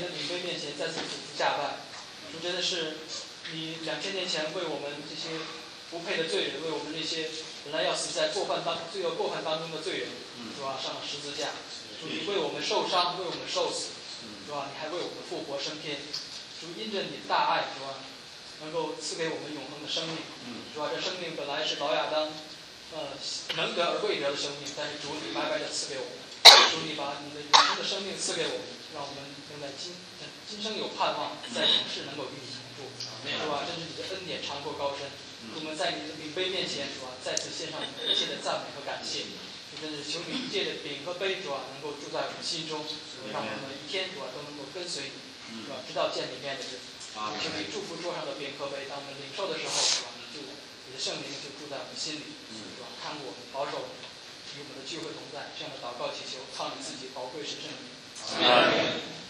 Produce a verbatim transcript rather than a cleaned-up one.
的领杯面前再次俯伏下拜。主真的是你两千年前为我们这些不配的罪人，为我们这些本来要死在过犯当罪恶过犯当中的罪人，是吧？上了十字架，主你为我们受伤，为我们受死，是吧？你还为我们复活升天，主因着你的大爱，是吧？能够赐给我们永恒的生命，是吧？这生命本来是老亚当，呃，能得而未得的生命，但是主你白白的赐给我们，主你把你的永恒的生命赐给我们，让我们能在今今生有盼望，在永世能够与你同住，是吧？这是你的恩典长阔高深，我们在你的领杯面前，是吧？再次献上一切的赞美和感谢，就真是求你一切的饼和杯，是吧？能够住在我们心中，让我们每一天，是吧？都能够跟随你，是吧？直到见你面的日子。求你祝福桌上的饼和杯，当我们领受的时候，是吧？你就你的圣灵就住在我们心里，是吧？看顾我们，保守我们，与我们的聚会同在。这样的祷告祈求，靠你自己宝贵神圣的名。